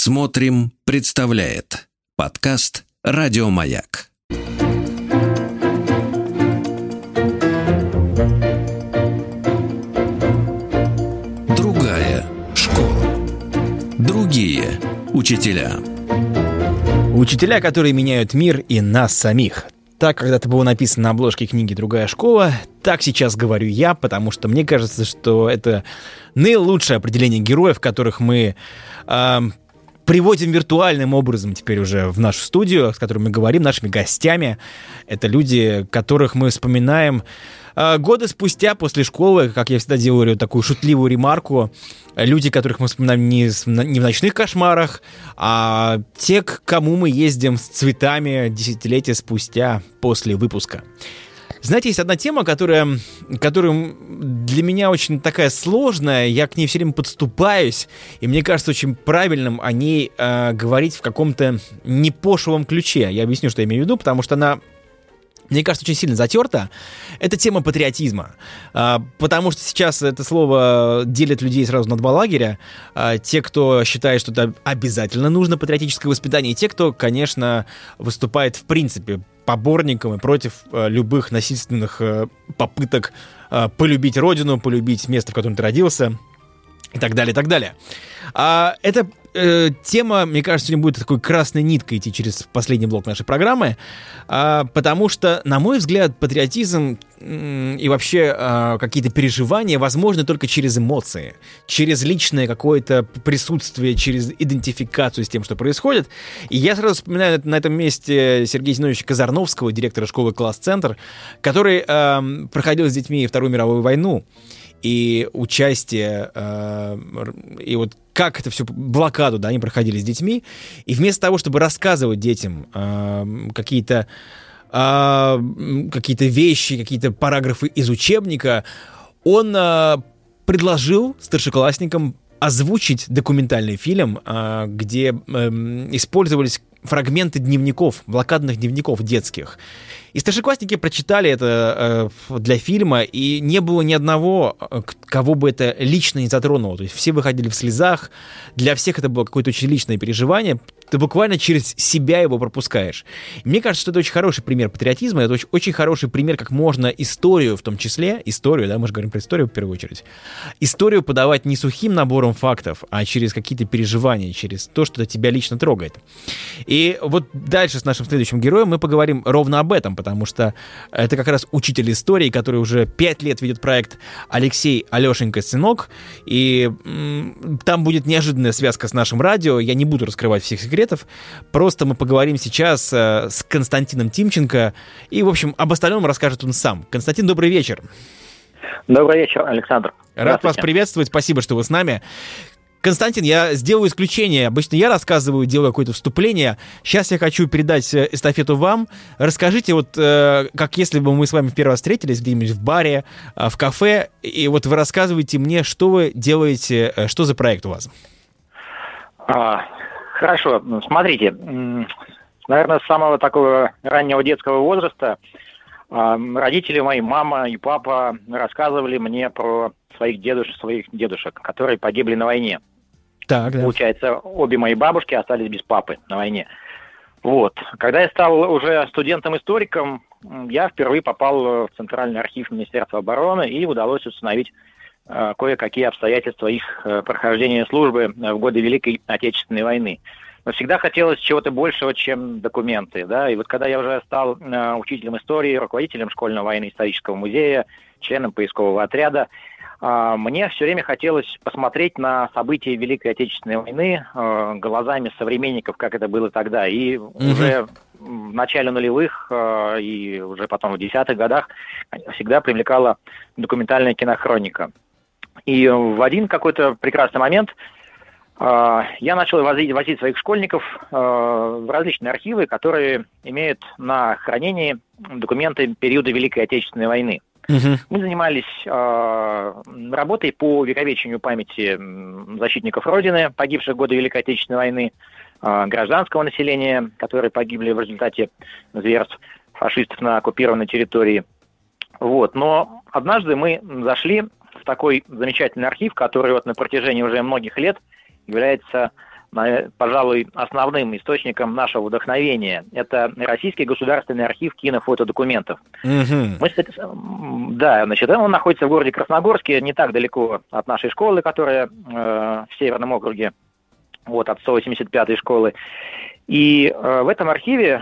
Смотрим, представляет подкаст «Радио Маяк». Другая школа. Другие учителя. Учителя, которые меняют мир и нас самих. Так когда-то было написано на обложке книги «Другая школа», так сейчас говорю я, потому что мне кажется, что это наилучшее определение героев, которых мы приводим виртуальным образом теперь уже в нашу студию, с которыми мы говорим, нашими гостями. Это люди, которых мы вспоминаем годы спустя после школы, как я всегда делаю такую шутливую ремарку. Люди, которых мы вспоминаем не в ночных кошмарах, а те, к кому мы ездим с цветами десятилетия спустя после выпуска. Знаете, есть одна тема, которая для меня очень такая сложная, я к ней все время подступаюсь, и мне кажется очень правильным о ней говорить в каком-то непошлом ключе. Я объясню, что я имею в виду, потому что она, мне кажется, очень сильно затерта. Это тема патриотизма. Потому что сейчас это слово делит людей сразу на два лагеря. Те, кто считает, что это обязательно нужно, патриотическое воспитание, и те, кто, конечно, выступает в принципе поборником и против любых насильственных попыток полюбить родину, полюбить место, в котором ты родился, и так далее, и так далее. Эта тема, мне кажется, сегодня будет такой красной ниткой идти через последний блок нашей программы, потому что, на мой взгляд, патриотизм и вообще какие-то переживания возможны только через эмоции, через личное какое-то присутствие, через идентификацию с тем, что происходит. И я сразу вспоминаю на этом месте Сергея Зиновьевича Казарновского, директора школы «Класс-центр», который проходил с детьми Вторую мировую войну. И участие, и вот как это все, блокаду, да, они проходили с детьми, и вместо того, чтобы рассказывать детям какие-то вещи, какие-то параграфы из учебника, он предложил старшеклассникам озвучить документальный фильм, где использовались фрагменты дневников, блокадных дневников детских. И старшеклассники прочитали это для фильма, и не было ни одного, кого бы это лично не затронуло. То есть все выходили в слезах, для всех это было какое-то очень личное переживание. Ты буквально через себя его пропускаешь. И мне кажется, что это очень хороший пример патриотизма, это очень хороший пример, как можно историю, в том числе, историю, да, мы же говорим про историю в первую очередь, историю подавать не сухим набором фактов, а через какие-то переживания, через то, что тебя лично трогает. И вот дальше с нашим следующим героем мы поговорим ровно об этом, потому что это как раз учитель истории, который уже 5 лет ведет проект Алексей Алешенька Сынок, и там будет неожиданная связка с нашим радио, я не буду раскрывать всех секретов, просто мы поговорим сейчас с Константином Тимченко, и, в общем, об остальном расскажет он сам. Константин, добрый вечер. Добрый вечер, Александр. Рад вас приветствовать, спасибо, что вы с нами. Константин, я сделаю исключение. Обычно я рассказываю, делаю какое-то вступление. Сейчас я хочу передать эстафету вам. Расскажите, вот как если бы мы с вами в первый раз встретились где-нибудь в баре, в кафе, и вот вы рассказываете мне, что вы делаете, что за проект у вас. Хорошо, смотрите. Наверное, с самого такого раннего детского возраста родители мои, мама и папа, рассказывали мне про своих дедушек, которые погибли на войне. Так, да. Получается, обе мои бабушки остались без папы на войне. Вот. Когда я стал уже студентом-историком, я впервые попал в Центральный архив Министерства обороны, и удалось установить кое-какие обстоятельства их прохождения службы в годы Великой Отечественной войны. Но всегда хотелось чего-то большего, чем документы, да, и вот когда я уже стал учителем истории, руководителем школьного военно-исторического музея, членом поискового отряда, мне все время хотелось посмотреть на события Великой Отечественной войны глазами современников, как это было тогда, и уже в начале нулевых и уже потом в 10-х годах всегда привлекала документальная кинохроника. И в один какой-то прекрасный момент я начал возить своих школьников в различные архивы, которые имеют на хранении документы периода Великой Отечественной войны. Мы занимались работой по увековечению памяти защитников Родины, погибших в годы Великой Отечественной войны, гражданского населения, которые погибли в результате зверств фашистов на оккупированной территории. Вот. Но однажды мы зашли в такой замечательный архив, который вот на протяжении уже многих лет является пожалуй, основным источником нашего вдохновения. Это Российский государственный архив кинофотодокументов. Да, значит, он находится в городе Красногорске, не так далеко от нашей школы, которая в Северном округе, вот, от 185-й школы. И в этом архиве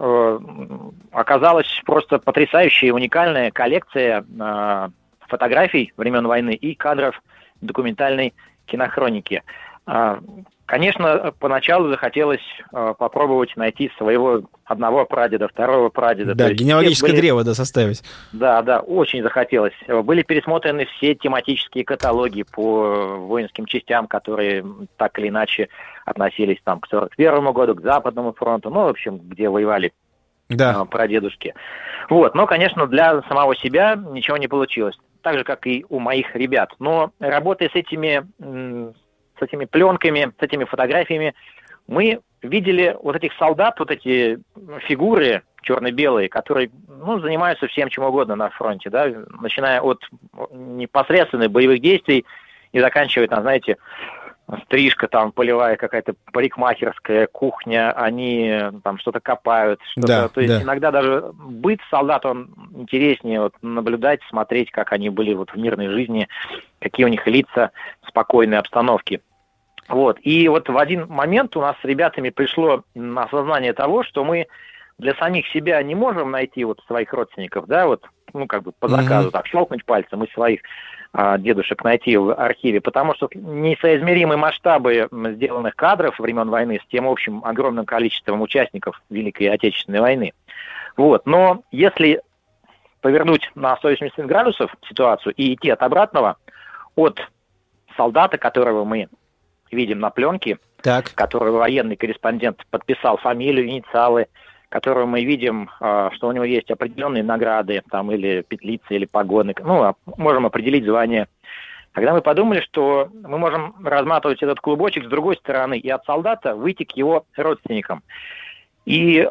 оказалась просто потрясающая и уникальная коллекция фотографий времен войны и кадров документальной кинохроники. Конечно, поначалу захотелось попробовать найти своего одного прадеда, второго прадеда. Да, генеалогическое древо, да, составить. Да, очень захотелось. Были пересмотрены все тематические каталоги по воинским частям, которые так или иначе относились там, к 1941 году, к Западному фронту, ну, в общем, где воевали прадедушки. Вот, но, конечно, для самого себя ничего не получилось. Так же, как и у моих ребят. Но работая с этими пленками, с этими фотографиями, мы видели вот этих солдат, вот эти фигуры черно-белые, которые, занимаются всем чем угодно на фронте, да, начиная от непосредственных боевых действий и заканчивая, там, знаете, стрижка там полевая какая-то, парикмахерская, кухня, они там что-то копают, что-то. То есть иногда даже быт солдат, он интереснее вот, наблюдать, смотреть, как они были вот в мирной жизни, какие у них лица, спокойные обстановки. Вот. И вот в один момент у нас с ребятами пришло осознание того, что мы для самих себя не можем найти вот своих родственников, да, вот, по заказу, так, щелкнуть пальцем и своих дедушек найти в архиве, потому что несоизмеримые масштабы сделанных кадров времен войны с тем общим огромным количеством участников Великой Отечественной войны. Вот. Но если повернуть на 180 градусов ситуацию и идти от обратного, от солдата, которого мы видим на пленке, который военный корреспондент подписал фамилию, инициалы, которого мы видим, что у него есть определенные награды, там, или петлицы, или погоны, можем определить звание. Тогда мы подумали, что мы можем разматывать этот клубочек с другой стороны и от солдата выйти к его родственникам. И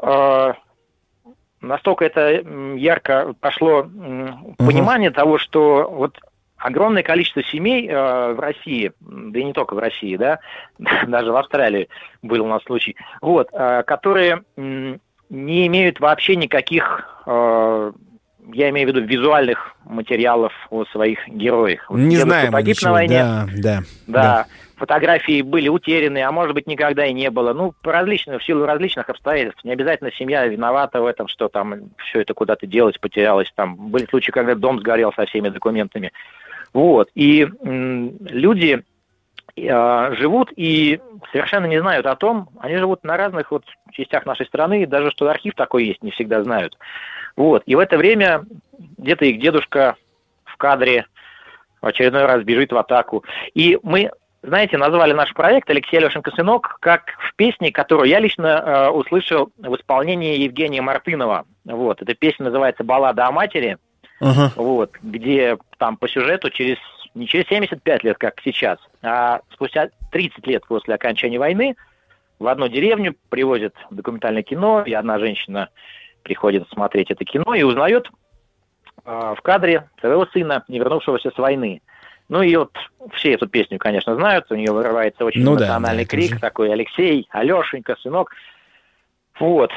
настолько это ярко пошло понимание того, что вот огромное количество семей в России, да и не только в России, да, даже в Австралии был у нас случай, вот, которые не имеют вообще никаких, я имею в виду, визуальных материалов о своих героях. Не знаем погиб ничего, на войне. Да. Фотографии были утеряны, а может быть никогда и не было. В силу различных обстоятельств. Не обязательно семья виновата в этом, что там все это куда-то делось, потерялось. Там были случаи, когда дом сгорел со всеми документами. Вот. И люди живут и совершенно не знают о том, они живут на разных вот частях нашей страны, и даже что архив такой есть, не всегда знают. Вот. И в это время где-то их дедушка в кадре в очередной раз бежит в атаку. И мы, знаете, назвали наш проект «Алексей Алешенька сынок» как в песне, которую я лично услышал в исполнении Евгения Мартынова. Вот. Эта песня называется «Баллада о матери». Вот, где там по сюжету не через 75 лет, как сейчас, а спустя 30 лет после окончания войны в одну деревню привозят документальное кино, и одна женщина приходит смотреть это кино и узнает в кадре своего сына, не вернувшегося с войны. И вот все эту песню, конечно, знают, у нее вырывается очень эмоциональный крик, такой «Алексей, Алешенька, сынок». Вот,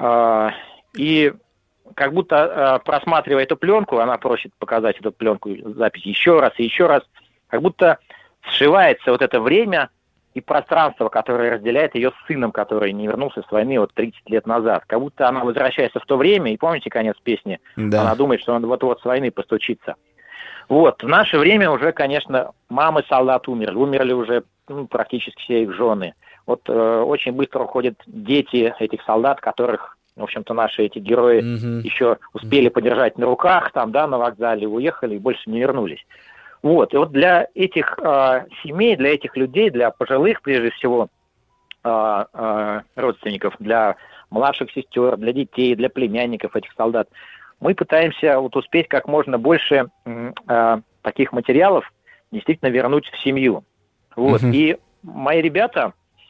и как будто, просматривая эту пленку, она просит показать эту пленку, запись еще раз и еще раз, как будто сшивается вот это время и пространство, которое разделяет ее с сыном, который не вернулся с войны 30 лет назад. Как будто она возвращается в то время, и помните конец песни? Да. Она думает, что он вот-вот с войны постучится. Вот, в наше время уже, конечно, мамы солдат умерли уже практически все их жены. Вот очень быстро уходят дети этих солдат, которых, в общем-то, наши эти герои еще успели подержать на руках, там, да, на вокзале, уехали и больше не вернулись. Вот, и вот для этих семей, для этих людей, для пожилых, прежде всего, родственников, для младших сестер, для детей, для племянников этих солдат, мы пытаемся вот успеть как можно больше таких материалов действительно вернуть в семью. Вот, и мои ребята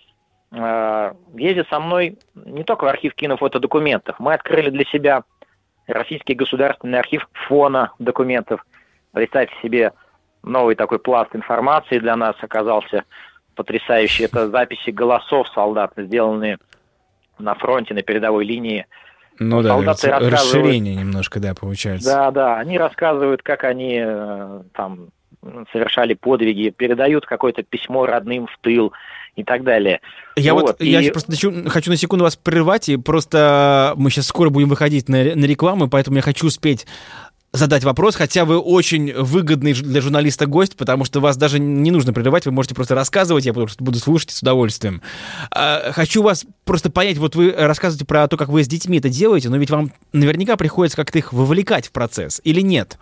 ездят со мной не только в архив кинофотодокументов. Мы открыли для себя Российский государственный архив фонодокументов. Представьте себе, новый такой пласт информации для нас оказался. потрясающие. Это записи голосов солдат, сделанные на фронте, на передовой линии. Ну да, расширение немножко, да, получается. Да, они рассказывают, как они там совершали подвиги, передают какое-то письмо родным в тыл и так далее. Я просто хочу на секунду вас прервать, и просто мы сейчас скоро будем выходить на рекламу, поэтому я хочу успеть задать вопрос, хотя вы очень выгодный для журналиста гость, потому что вас даже не нужно прерывать, вы можете просто рассказывать, я просто буду слушать с удовольствием. Хочу вас просто понять, вот вы рассказываете про то, как вы с детьми это делаете, но ведь вам наверняка приходится как-то их вовлекать в процесс, или нет?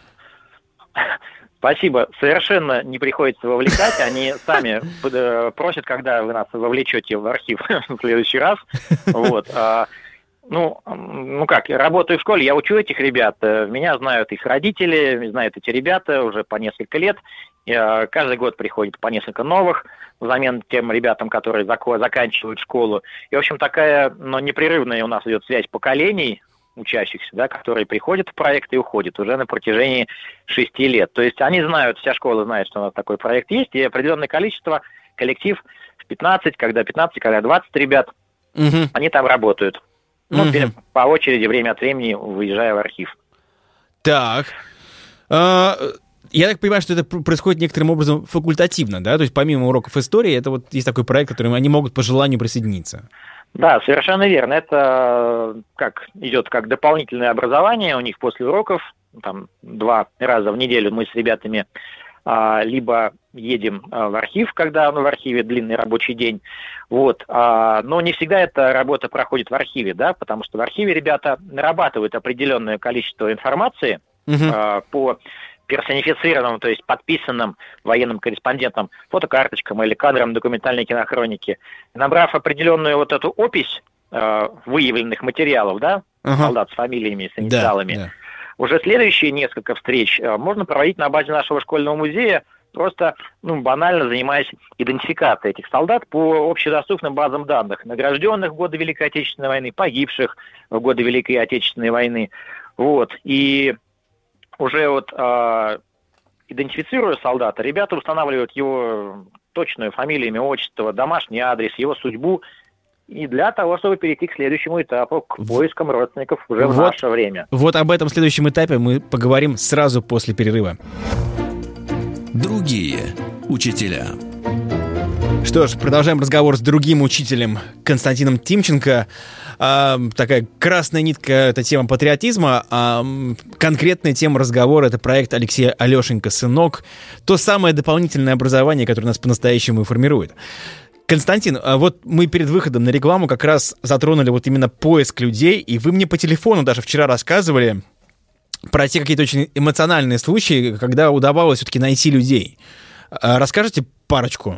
Спасибо. Совершенно не приходится вовлекать. Они сами просят, когда вы нас вовлечете в архив в следующий раз. Вот. Ну как, работаю в школе, я учу этих ребят, меня знают их родители, знают эти ребята уже по несколько лет, каждый год приходит по несколько новых, взамен тем ребятам, которые заканчивают школу. И, в общем, такая, непрерывная у нас идет связь поколений учащихся, да, которые приходят в проект и уходят уже на протяжении 6 лет. То есть они знают, вся школа знает, что у нас такой проект есть, и определенное количество, коллектив в 15, когда 20 ребят, они там работают. По очереди, время от времени, выезжая в архив. Так. Я так понимаю, что это происходит некоторым образом факультативно, да? То есть помимо уроков истории, это вот есть такой проект, к которому они могут по желанию присоединиться. Да, совершенно верно. Это идет как дополнительное образование у них после уроков. Там 2 раза в неделю мы с ребятами либо едем в архив, когда в архиве длинный рабочий день, вот, но не всегда эта работа проходит в архиве, да, потому что в архиве ребята нарабатывают определенное количество информации по персонифицированным, то есть подписанным военным корреспондентам, фотокарточкам или кадрам документальной кинохроники. Набрав определенную вот эту опись выявленных материалов, да, солдат с фамилиями, с инициалами, уже следующие несколько встреч можно проводить на базе нашего школьного музея, просто банально занимаясь идентификацией этих солдат по общедоступным базам данных, награжденных в годы Великой Отечественной войны, погибших в годы Великой Отечественной войны. Вот. И уже идентифицируя солдата, ребята устанавливают его точную фамилию, имя, отчество, домашний адрес, его судьбу, и для того, чтобы перейти к следующему этапу, к поискам родственников уже в наше время. Вот об этом следующем этапе мы поговорим сразу после перерыва. Другие учителя. Что ж, продолжаем разговор с другим учителем Константином Тимченко. Такая красная нитка — это тема патриотизма, а конкретная тема разговора — это проект Алексея Алешенька «Сынок». То самое дополнительное образование, которое нас по-настоящему и формирует. Константин, вот мы перед выходом на рекламу как раз затронули вот именно поиск людей, и вы мне по телефону даже вчера рассказывали про те какие-то очень эмоциональные случаи, когда удавалось все-таки найти людей. Расскажите парочку?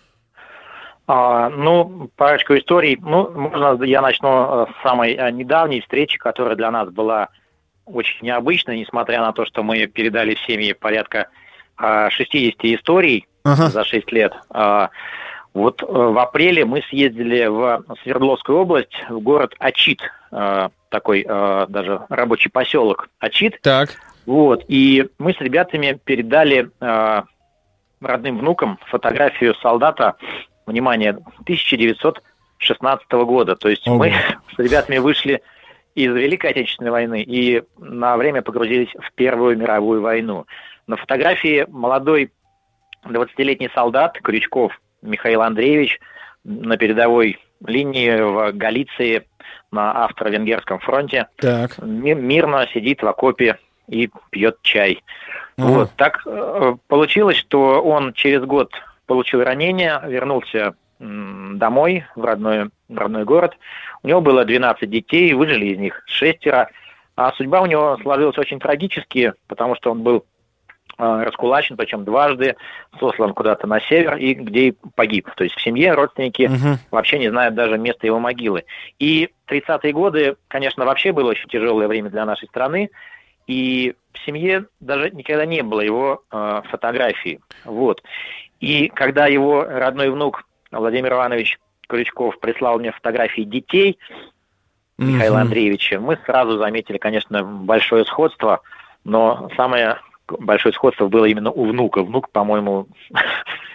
Парочку историй. Можно я начну с самой недавней встречи, которая для нас была очень необычной, несмотря на то, что мы передали в семьи порядка 60 историй за 6 лет. Вот в апреле мы съездили в Свердловскую область, в город Ачит, такой даже рабочий поселок Ачит. Так. Вот, и мы с ребятами передали родным внукам фотографию солдата, внимание, 1916 года. То есть мы с ребятами вышли из Великой Отечественной войны и на время погрузились в Первую мировую войну. На фотографии молодой 20-летний солдат Крючков Михаил Андреевич на передовой линии в Галиции на Австро-Венгерском фронте. Так. Мирно сидит в окопе и пьет чай. Вот. Так получилось, что он через год получил ранение, вернулся домой, в родной город. У него было 12 детей, выжили из них 6. А судьба у него сложилась очень трагически, потому что он был раскулачен, причем дважды, сослан куда-то на север, и где и погиб. То есть в семье родственники вообще не знают даже места его могилы. И 30-е годы, конечно, вообще было очень тяжелое время для нашей страны, и в семье даже никогда не было его фотографии. Вот. И когда его родной внук Владимир Иванович Крючков прислал мне фотографии детей Михаила Андреевича, мы сразу заметили, конечно, большое сходство, но самое большое сходство было именно у внука. Внук, по-моему,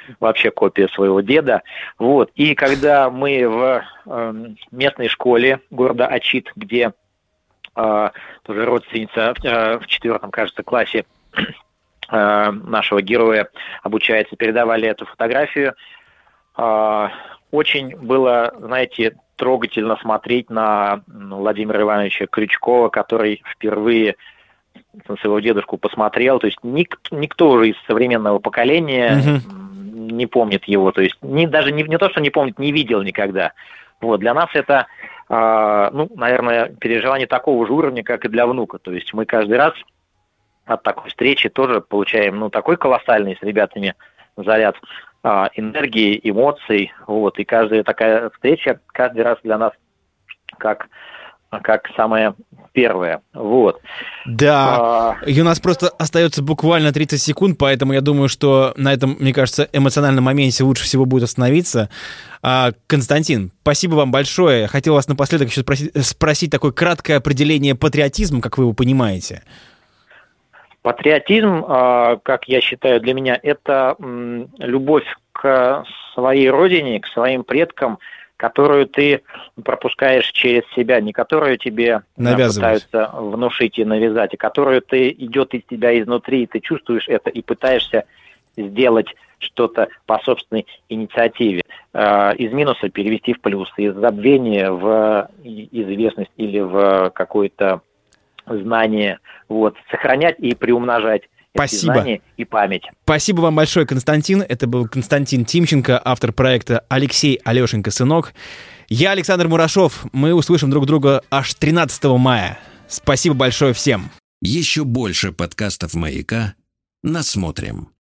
вообще копия своего деда. Вот. И когда мы в местной школе города Ачит, где тоже родственница в 4-м, кажется, классе нашего героя обучается, передавали эту фотографию, очень было, знаете, трогательно смотреть на Владимира Ивановича Крючкова, который впервые на своего дедушку посмотрел. То есть никто уже из современного поколения не помнит его. То есть даже не то, что не помнит, не видел никогда. Вот. Для нас это, наверное, переживание такого же уровня, как и для внука. То есть мы каждый раз от такой встречи тоже получаем такой колоссальный с ребятами заряд энергии, эмоций. Вот. И каждая такая встреча каждый раз для нас как самое первое. Вот. Да, и у нас просто остается буквально 30 секунд, поэтому я думаю, что на этом, мне кажется, эмоциональном моменте лучше всего будет остановиться. Константин, спасибо вам большое. Хотел вас напоследок еще спросить такое краткое определение патриотизма, как вы его понимаете. Патриотизм, как я считаю, для меня это любовь к своей родине, к своим предкам, которую ты пропускаешь через себя, не которую тебе пытаются внушить и навязать, а которую идет из тебя изнутри, и ты чувствуешь это и пытаешься сделать что-то по собственной инициативе. Из минуса перевести в плюс, из забвения в известность или в какое-то знание. Вот. Сохранять и приумножать. Спасибо. Знания и память. Спасибо вам большое, Константин. Это был Константин Тимченко, автор проекта «Алексей Алешенька, сынок». Я Александр Мурашов. Мы услышим друг друга аж 13 мая. Спасибо большое всем. Еще больше подкастов «Маяка» насмотрим.